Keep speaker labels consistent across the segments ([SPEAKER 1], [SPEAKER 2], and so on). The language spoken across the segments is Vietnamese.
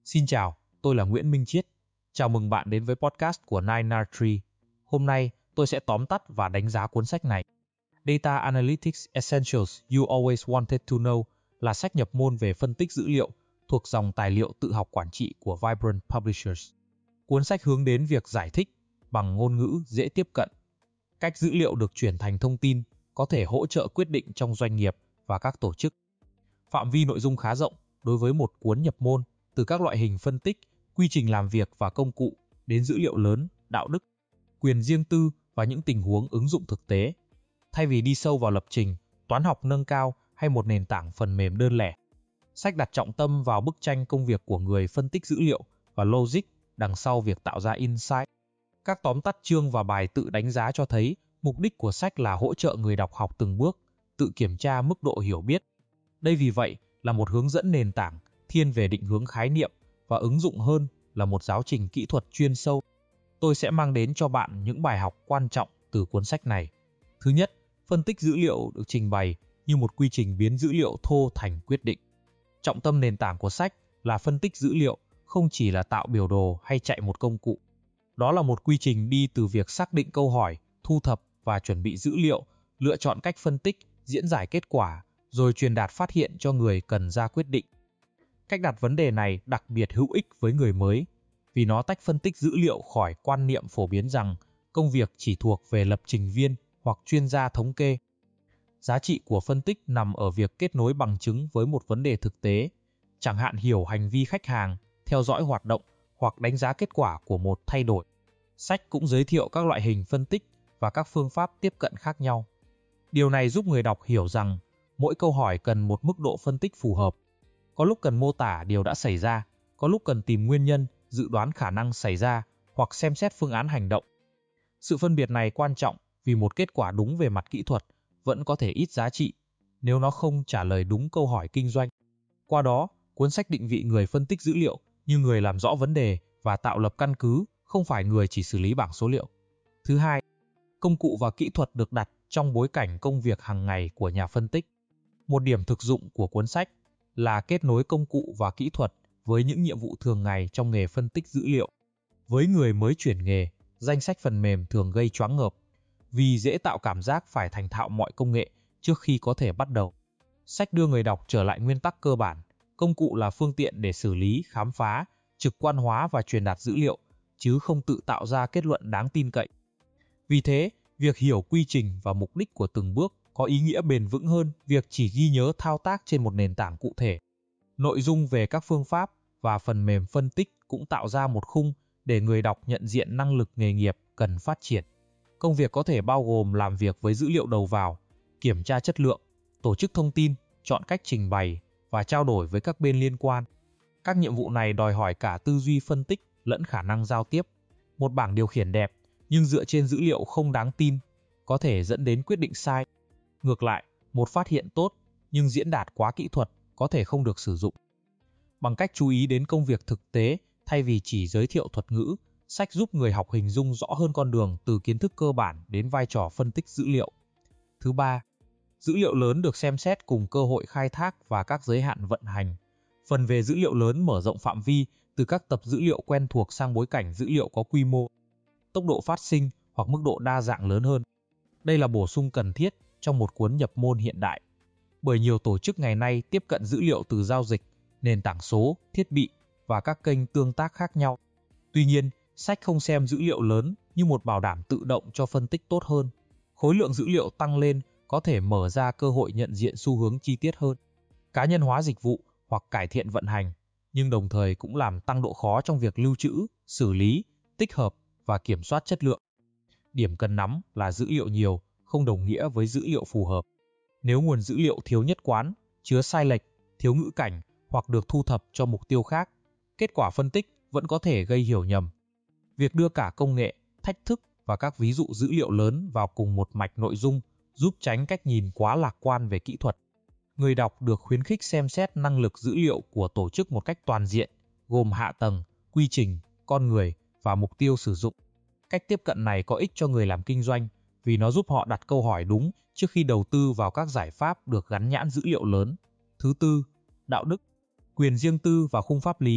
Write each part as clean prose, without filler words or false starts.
[SPEAKER 1] Xin chào, tôi là Nguyễn Minh Chiết. Chào mừng bạn đến với podcast của 9R3. Hôm nay, tôi sẽ tóm tắt và đánh giá cuốn sách này. Data Analytics Essentials You Always Wanted to Know là sách nhập môn về phân tích dữ liệu thuộc dòng tài liệu tự học quản trị của Vibrant Publishers. Cuốn sách hướng đến việc giải thích bằng ngôn ngữ dễ tiếp cận. Cách dữ liệu được chuyển thành thông tin có thể hỗ trợ quyết định trong doanh nghiệp và các tổ chức. Phạm vi nội dung khá rộng đối với một cuốn nhập môn, từ các loại hình phân tích, quy trình làm việc và công cụ đến dữ liệu lớn, đạo đức, quyền riêng tư và những tình huống ứng dụng thực tế. Thay vì đi sâu vào lập trình, toán học nâng cao hay một nền tảng phần mềm đơn lẻ, sách đặt trọng tâm vào bức tranh công việc của người phân tích dữ liệu và logic đằng sau việc tạo ra insight. Các tóm tắt chương và bài tự đánh giá cho thấy mục đích của sách là hỗ trợ người đọc học từng bước, tự kiểm tra mức độ hiểu biết. Đây vì vậy là một hướng dẫn nền tảng thiên về định hướng khái niệm và ứng dụng hơn là một giáo trình kỹ thuật chuyên sâu. Tôi sẽ mang đến cho bạn những bài học quan trọng từ cuốn sách này. Thứ nhất, phân tích dữ liệu được trình bày như một quy trình biến dữ liệu thô thành quyết định. Trọng tâm nền tảng của sách là phân tích dữ liệu, không chỉ là tạo biểu đồ hay chạy một công cụ. Đó là một quy trình đi từ việc xác định câu hỏi, thu thập và chuẩn bị dữ liệu, lựa chọn cách phân tích, diễn giải kết quả, rồi truyền đạt phát hiện cho người cần ra quyết định. Cách đặt vấn đề này đặc biệt hữu ích với người mới, vì nó tách phân tích dữ liệu khỏi quan niệm phổ biến rằng công việc chỉ thuộc về lập trình viên hoặc chuyên gia thống kê. Giá trị của phân tích nằm ở việc kết nối bằng chứng với một vấn đề thực tế, chẳng hạn hiểu hành vi khách hàng, theo dõi hoạt động hoặc đánh giá kết quả của một thay đổi. Sách cũng giới thiệu các loại hình phân tích và các phương pháp tiếp cận khác nhau. Điều này giúp người đọc hiểu rằng mỗi câu hỏi cần một mức độ phân tích phù hợp. Có lúc cần mô tả điều đã xảy ra, có lúc cần tìm nguyên nhân, dự đoán khả năng xảy ra hoặc xem xét phương án hành động. Sự phân biệt này quan trọng vì một kết quả đúng về mặt kỹ thuật vẫn có thể ít giá trị nếu nó không trả lời đúng câu hỏi kinh doanh. Qua đó, cuốn sách định vị người phân tích dữ liệu như người làm rõ vấn đề và tạo lập căn cứ, không phải người chỉ xử lý bảng số liệu. Thứ hai, công cụ và kỹ thuật được đặt trong bối cảnh công việc hàng ngày của nhà phân tích. Một điểm thực dụng của cuốn sách là kết nối công cụ và kỹ thuật với những nhiệm vụ thường ngày trong nghề phân tích dữ liệu. Với người mới chuyển nghề, danh sách phần mềm thường gây choáng ngợp vì dễ tạo cảm giác phải thành thạo mọi công nghệ trước khi có thể bắt đầu. Sách đưa người đọc trở lại nguyên tắc cơ bản, công cụ là phương tiện để xử lý, khám phá, trực quan hóa và truyền đạt dữ liệu, chứ không tự tạo ra kết luận đáng tin cậy. Vì thế, việc hiểu quy trình và mục đích của từng bước có ý nghĩa bền vững hơn việc chỉ ghi nhớ thao tác trên một nền tảng cụ thể. Nội dung về các phương pháp và phần mềm phân tích cũng tạo ra một khung để người đọc nhận diện năng lực nghề nghiệp cần phát triển. Công việc có thể bao gồm làm việc với dữ liệu đầu vào, kiểm tra chất lượng, tổ chức thông tin, chọn cách trình bày và trao đổi với các bên liên quan. Các nhiệm vụ này đòi hỏi cả tư duy phân tích lẫn khả năng giao tiếp. Một bảng điều khiển đẹp nhưng dựa trên dữ liệu không đáng tin có thể dẫn đến quyết định sai. Ngược lại, một phát hiện tốt nhưng diễn đạt quá kỹ thuật có thể không được sử dụng. Bằng cách chú ý đến công việc thực tế thay vì chỉ giới thiệu thuật ngữ, sách giúp người học hình dung rõ hơn con đường từ kiến thức cơ bản đến vai trò phân tích dữ liệu. Thứ ba, dữ liệu lớn được xem xét cùng cơ hội khai thác và các giới hạn vận hành. Phần về dữ liệu lớn mở rộng phạm vi từ các tập dữ liệu quen thuộc sang bối cảnh dữ liệu có quy mô, tốc độ phát sinh hoặc mức độ đa dạng lớn hơn. Đây là bổ sung cần thiết trong một cuốn nhập môn hiện đại, bởi nhiều tổ chức ngày nay tiếp cận dữ liệu từ giao dịch, nền tảng số, thiết bị và các kênh tương tác khác nhau. Tuy nhiên, sách không xem dữ liệu lớn như một bảo đảm tự động cho phân tích tốt hơn. Khối lượng dữ liệu tăng lên có thể mở ra cơ hội nhận diện xu hướng chi tiết hơn, cá nhân hóa dịch vụ hoặc cải thiện vận hành, nhưng đồng thời cũng làm tăng độ khó trong việc lưu trữ, xử lý, tích hợp và kiểm soát chất lượng. Điểm cần nắm là dữ liệu nhiều không đồng nghĩa với dữ liệu phù hợp. Nếu nguồn dữ liệu thiếu nhất quán, chứa sai lệch, thiếu ngữ cảnh hoặc được thu thập cho mục tiêu khác, kết quả phân tích vẫn có thể gây hiểu nhầm. Việc đưa cả công nghệ, thách thức và các ví dụ dữ liệu lớn vào cùng một mạch nội dung giúp tránh cách nhìn quá lạc quan về kỹ thuật. Người đọc được khuyến khích xem xét năng lực dữ liệu của tổ chức một cách toàn diện, gồm hạ tầng, quy trình, con người và mục tiêu sử dụng. Cách tiếp cận này có ích cho người làm kinh doanh vì nó giúp họ đặt câu hỏi đúng trước khi đầu tư vào các giải pháp được gắn nhãn dữ liệu lớn. Thứ tư, đạo đức, quyền riêng tư và khung pháp lý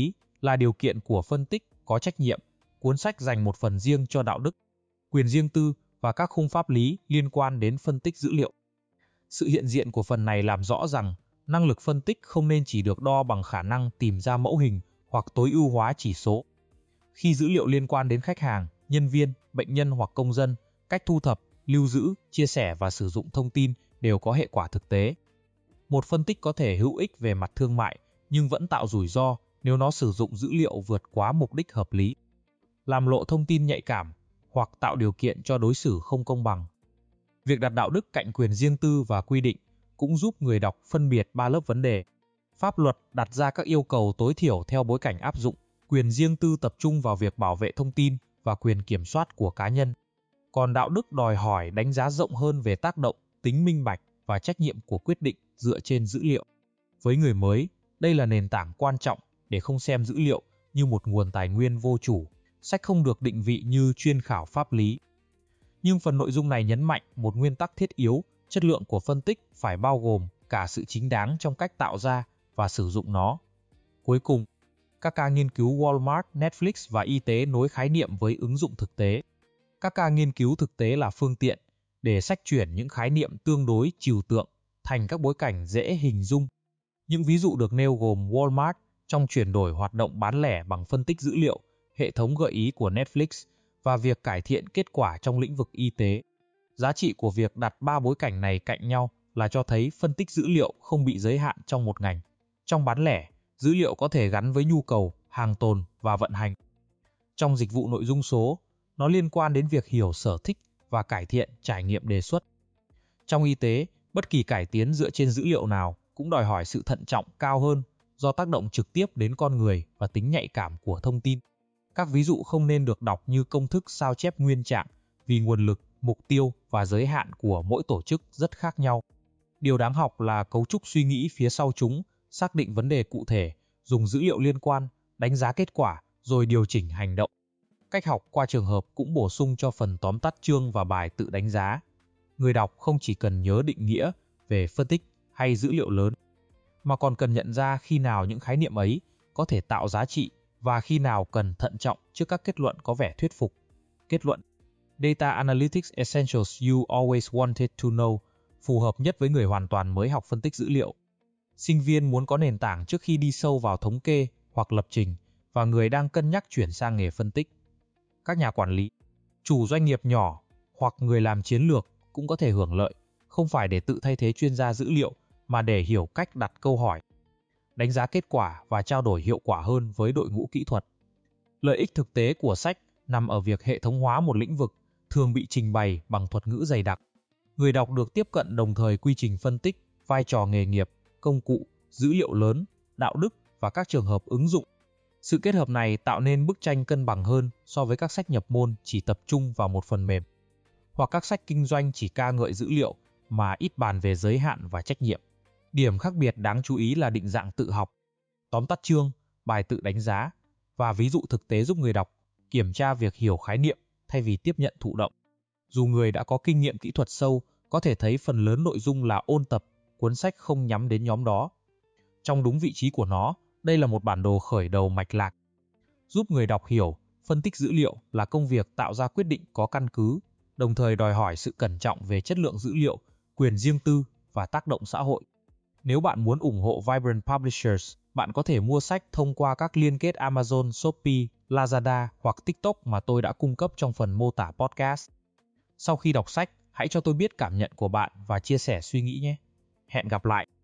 [SPEAKER 1] là điều kiện của phân tích có trách nhiệm. Cuốn sách dành một phần riêng cho đạo đức, quyền riêng tư và các khung pháp lý liên quan đến phân tích dữ liệu. Sự hiện diện của phần này làm rõ rằng năng lực phân tích không nên chỉ được đo bằng khả năng tìm ra mẫu hình hoặc tối ưu hóa chỉ số. Khi dữ liệu liên quan đến khách hàng, nhân viên, bệnh nhân hoặc công dân, cách thu thập, lưu giữ, chia sẻ và sử dụng thông tin đều có hệ quả thực tế. Một phân tích có thể hữu ích về mặt thương mại, nhưng vẫn tạo rủi ro nếu nó sử dụng dữ liệu vượt quá mục đích hợp lý, làm lộ thông tin nhạy cảm hoặc tạo điều kiện cho đối xử không công bằng. Việc đặt đạo đức cạnh quyền riêng tư và quy định cũng giúp người đọc phân biệt ba lớp vấn đề. Pháp luật đặt ra các yêu cầu tối thiểu theo bối cảnh áp dụng, quyền riêng tư tập trung vào việc bảo vệ thông tin và quyền kiểm soát của cá nhân. Còn đạo đức đòi hỏi đánh giá rộng hơn về tác động, tính minh bạch và trách nhiệm của quyết định dựa trên dữ liệu. Với người mới, đây là nền tảng quan trọng để không xem dữ liệu như một nguồn tài nguyên vô chủ. Sách không được định vị như chuyên khảo pháp lý. Nhưng phần nội dung này nhấn mạnh một nguyên tắc thiết yếu, chất lượng của phân tích phải bao gồm cả sự chính đáng trong cách tạo ra và sử dụng nó. Cuối cùng, các ca nghiên cứu Walmart, Netflix và y tế nối khái niệm với ứng dụng thực tế. Các ca nghiên cứu thực tế là phương tiện để sách chuyển những khái niệm tương đối trừu tượng thành các bối cảnh dễ hình dung. Những ví dụ được nêu gồm Walmart trong chuyển đổi hoạt động bán lẻ bằng phân tích dữ liệu, hệ thống gợi ý của Netflix và việc cải thiện kết quả trong lĩnh vực y tế. Giá trị của việc đặt ba bối cảnh này cạnh nhau là cho thấy phân tích dữ liệu không bị giới hạn trong một ngành. Trong bán lẻ, dữ liệu có thể gắn với nhu cầu, hàng tồn và vận hành. Trong dịch vụ nội dung số, nó liên quan đến việc hiểu sở thích và cải thiện trải nghiệm đề xuất. Trong y tế, bất kỳ cải tiến dựa trên dữ liệu nào cũng đòi hỏi sự thận trọng cao hơn do tác động trực tiếp đến con người và tính nhạy cảm của thông tin. Các ví dụ không nên được đọc như công thức sao chép nguyên trạng vì nguồn lực, mục tiêu và giới hạn của mỗi tổ chức rất khác nhau. Điều đáng học là cấu trúc suy nghĩ phía sau chúng, xác định vấn đề cụ thể, dùng dữ liệu liên quan, đánh giá kết quả, rồi điều chỉnh hành động. Cách học qua trường hợp cũng bổ sung cho phần tóm tắt chương và bài tự đánh giá. Người đọc không chỉ cần nhớ định nghĩa về phân tích hay dữ liệu lớn, mà còn cần nhận ra khi nào những khái niệm ấy có thể tạo giá trị và khi nào cần thận trọng trước các kết luận có vẻ thuyết phục. Kết luận: Data Analytics Essentials You Always Wanted to Know phù hợp nhất với người hoàn toàn mới học phân tích dữ liệu, sinh viên muốn có nền tảng trước khi đi sâu vào thống kê hoặc lập trình, và người đang cân nhắc chuyển sang nghề phân tích. Các nhà quản lý, chủ doanh nghiệp nhỏ hoặc người làm chiến lược cũng có thể hưởng lợi, không phải để tự thay thế chuyên gia dữ liệu, mà để hiểu cách đặt câu hỏi, đánh giá kết quả và trao đổi hiệu quả hơn với đội ngũ kỹ thuật. Lợi ích thực tế của sách nằm ở việc hệ thống hóa một lĩnh vực thường bị trình bày bằng thuật ngữ dày đặc. Người đọc được tiếp cận đồng thời quy trình phân tích, vai trò nghề nghiệp, công cụ, dữ liệu lớn, đạo đức và các trường hợp ứng dụng. Sự kết hợp này tạo nên bức tranh cân bằng hơn so với các sách nhập môn chỉ tập trung vào một phần mềm, hoặc các sách kinh doanh chỉ ca ngợi dữ liệu mà ít bàn về giới hạn và trách nhiệm. Điểm khác biệt đáng chú ý là định dạng tự học, tóm tắt chương, bài tự đánh giá và ví dụ thực tế giúp người đọc kiểm tra việc hiểu khái niệm thay vì tiếp nhận thụ động. Dù người đã có kinh nghiệm kỹ thuật sâu, có thể thấy phần lớn nội dung là ôn tập, cuốn sách không nhắm đến nhóm đó. Trong đúng vị trí của nó, đây là một bản đồ khởi đầu mạch lạc, giúp người đọc hiểu phân tích dữ liệu là công việc tạo ra quyết định có căn cứ, đồng thời đòi hỏi sự cẩn trọng về chất lượng dữ liệu, quyền riêng tư và tác động xã hội. Nếu bạn muốn ủng hộ Vibrant Publishers, bạn có thể mua sách thông qua các liên kết Amazon, Shopee, Lazada hoặc TikTok mà tôi đã cung cấp trong phần mô tả podcast. Sau khi đọc sách, hãy cho tôi biết cảm nhận của bạn và chia sẻ suy nghĩ nhé. Hẹn gặp lại!